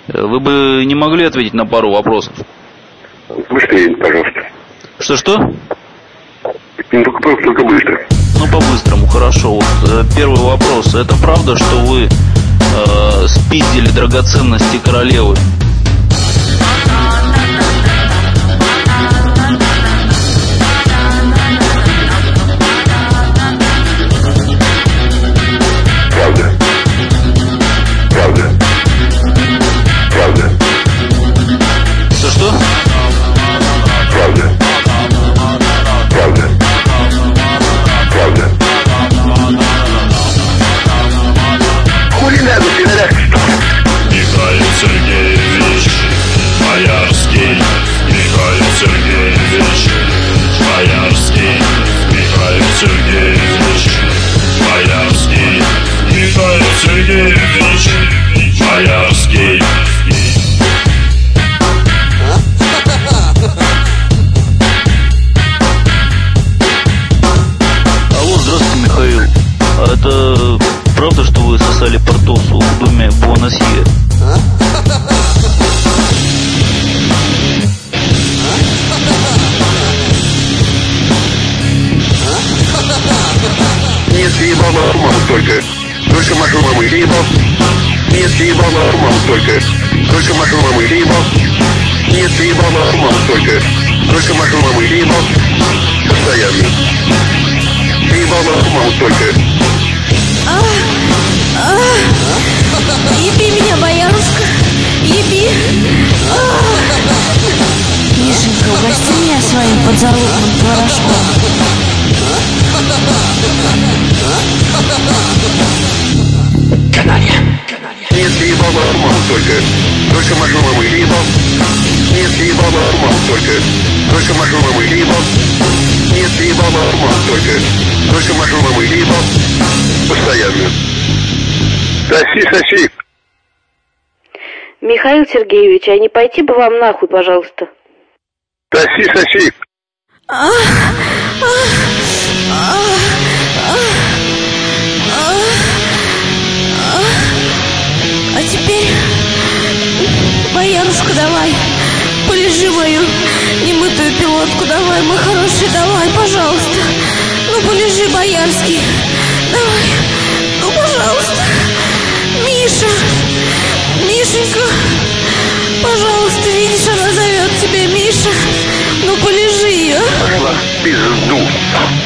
Вы бы не могли ответить на пару вопросов? Быстрее, пожалуйста. Что-что? Только быстро. Ну, по-быстрому, хорошо. Вот, первый вопрос. Это правда, что вы спиздили драгоценности королевы? Правда. Правда. Правда. Что-что? Правда. Правда. Правда. Хули надо, пидорас? Михаил Сергеевич Боярский. Михаил Сергеевич Боярский. Михаил Сергеевич Боярский. Михаил Сергеевич Боярский. Алло, здравствуйте, Михаил. А это правда, что вы сосали портосу в доме Буэносье? Нет, съебал на туман только. Только машу мамы съебал. Нет, съебал на туман только. Только машу мамы съебал. Нет, съебал на туман только. Только машу мамы съебал. Постоянно. Съебал на туман только. Еби меня, боярушка, еби. Мишенька, угости меня своим подзалупным творожком. Каналья. Нет, съебал на туман только. Только машу мамы съебал. Нет, съебал на туман только. Только машу мамы съебал. Нет, съебал на туман только. Только машу мамы съебал. Постоянно. Соси, соси. Михаил Сергеевич, а не пойти бы вам нахуй, пожалуйста? Соси, соси. А теперь, боярушка, давай, полежи мою немытую пилотку, давай, мой хороший, давай, пожалуйста. Ну, полежи, боярский, давай, ну, пожалуйста. Миша, Мишенька, пожалуйста, видишь, она зовет тебя, Миша. Ну, полежи ее. Пошла в пизду.